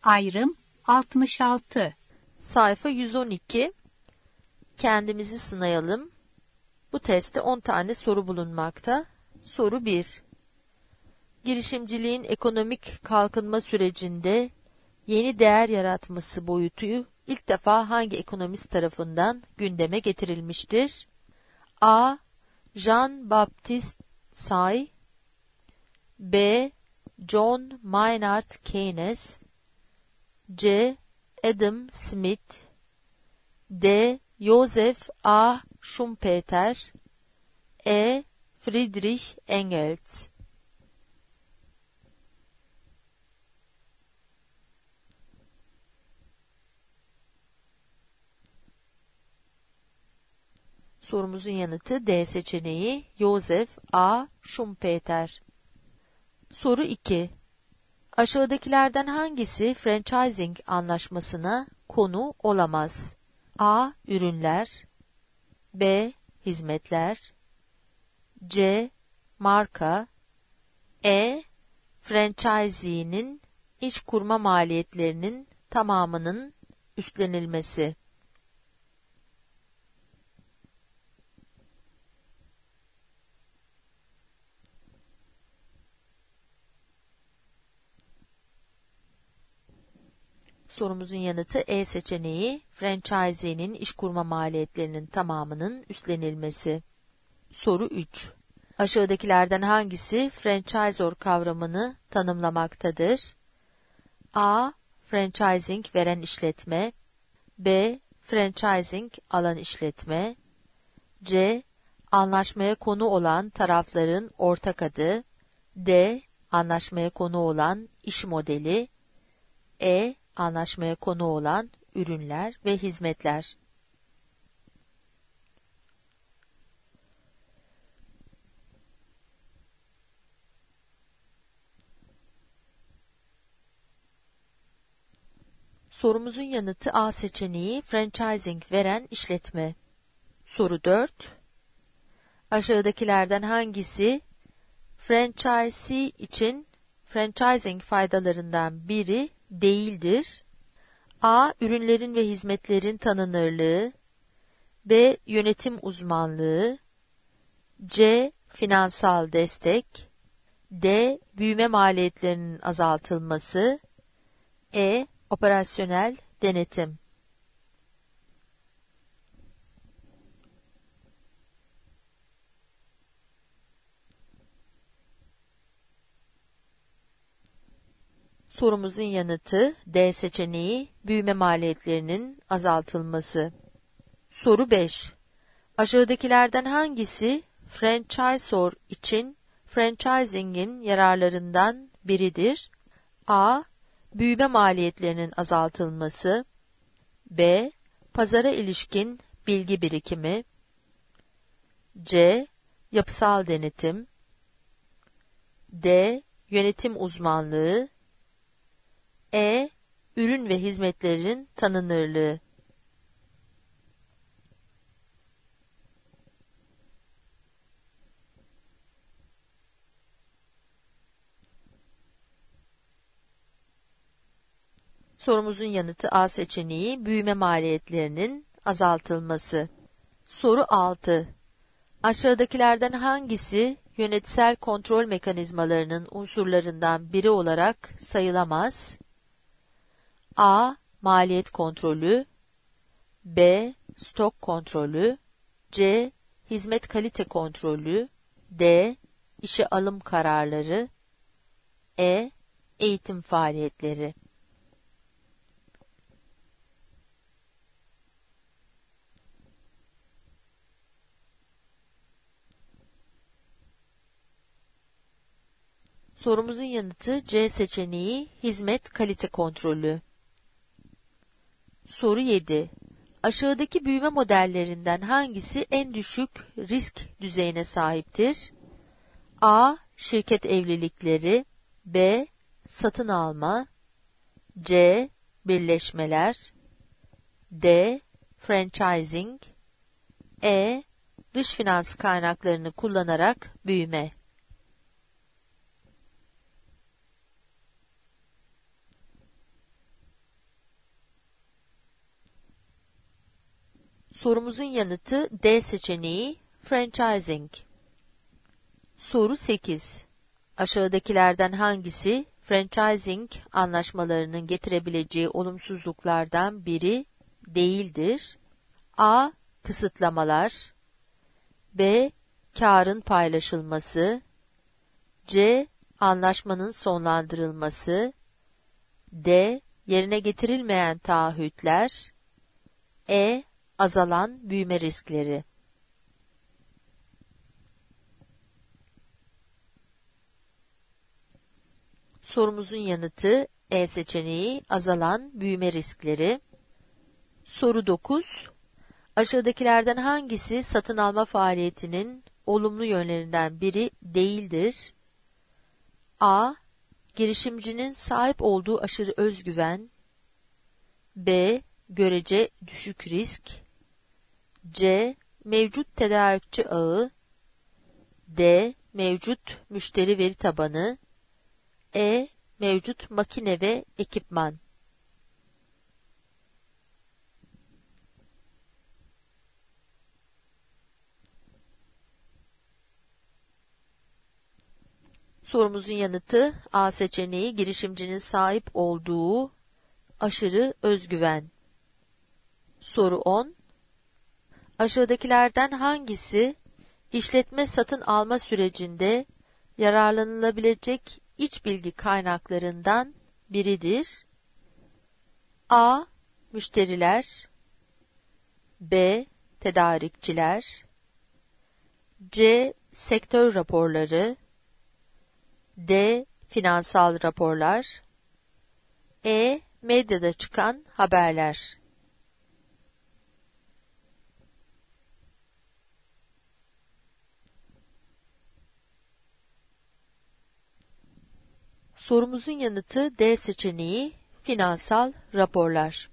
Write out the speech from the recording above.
Ayrım 66. Sayfa 112. Kendimizi sınayalım. Bu testte 10 tane soru bulunmakta. Soru 1. Girişimciliğin ekonomik kalkınma sürecinde yeni değer yaratması boyutu ilk defa hangi ekonomist tarafından gündeme getirilmiştir? A. Jean-Baptiste Say, B. John Maynard Keynes, C. Adam Smith, D. Joseph A. Schumpeter, E. Friedrich Engels. Sorumuzun yanıtı D seçeneği Joseph A. Schumpeter. Soru 2. Aşağıdakilerden hangisi franchising anlaşmasına konu olamaz? A. Ürünler, B. Hizmetler, C. Marka, E. Franchisee'nin iş kurma maliyetlerinin tamamının üstlenilmesi. Sorumuzun yanıtı E seçeneği, franchisee'nin iş kurma maliyetlerinin tamamının üstlenilmesi. Soru 3. Aşağıdakilerden hangisi franchisor kavramını tanımlamaktadır? A. Franchising veren işletme, B. Franchising alan işletme, C. Anlaşmaya konu olan tarafların ortak adı, D. Anlaşmaya konu olan iş modeli, E. Anlaşmaya konu olan ürünler ve hizmetler. Sorumuzun yanıtı A seçeneği franchising veren işletme. Soru 4. Aşağıdakilerden hangisi franchisee için franchising faydalarından biri değildir? A. Ürünlerin ve hizmetlerin tanınırlığı, B. Yönetim uzmanlığı, C. Finansal destek, D. Büyüme maliyetlerinin azaltılması, E. Operasyonel denetim. Sorumuzun yanıtı D seçeneği büyüme maliyetlerinin azaltılması. Soru 5. Aşağıdakilerden hangisi franchisor için franchising'in yararlarından biridir? A. Büyüme maliyetlerinin azaltılması, B. Pazara ilişkin bilgi birikimi, C. Yapısal denetim, D. Yönetim uzmanlığı, E. Ürün ve hizmetlerin tanınırlığı. Sorumuzun yanıtı A seçeneği büyüme maliyetlerinin azaltılması. Soru 6. Aşağıdakilerden hangisi yönetsel kontrol mekanizmalarının unsurlarından biri olarak sayılamaz? A. Maliyet kontrolü, B. Stok kontrolü, C. Hizmet kalite kontrolü, D. İşe alım kararları, E. Eğitim faaliyetleri. Sorumuzun yanıtı C seçeneği hizmet kalite kontrolü. Soru 7. Aşağıdaki büyüme modellerinden hangisi en düşük risk düzeyine sahiptir? A. Şirket evlilikleri, B. Satın alma, C. Birleşmeler, D. Franchising, E. Dış finans kaynaklarını kullanarak büyüme. Sorumuzun yanıtı D seçeneği franchising. Soru 8. Aşağıdakilerden hangisi franchising anlaşmalarının getirebileceği olumsuzluklardan biri değildir? A. Kısıtlamalar. B. Kârın paylaşılması. C. Anlaşmanın sonlandırılması. D. Yerine getirilmeyen taahhütler. E. Azalan büyüme riskleri. Sorumuzun yanıtı E seçeneği azalan büyüme riskleri. Soru 9. Aşağıdakilerden hangisi satın alma faaliyetinin olumlu yönlerinden biri değildir? A. Girişimcinin sahip olduğu aşırı özgüven. B. Görece düşük risk. C. Mevcut tedarikçi ağı. D. Mevcut müşteri veri tabanı. E. Mevcut makine ve ekipman. Sorumuzun yanıtı A seçeneği girişimcinin sahip olduğu aşırı özgüven. Soru 10. Aşağıdakilerden hangisi işletme satın alma sürecinde yararlanılabilecek iç bilgi kaynaklarından biridir? A. Müşteriler. B. Tedarikçiler. C. Sektör raporları. D. Finansal raporlar. E. Medyada çıkan haberler. Sorumuzun yanıtı D seçeneği finansal raporlar.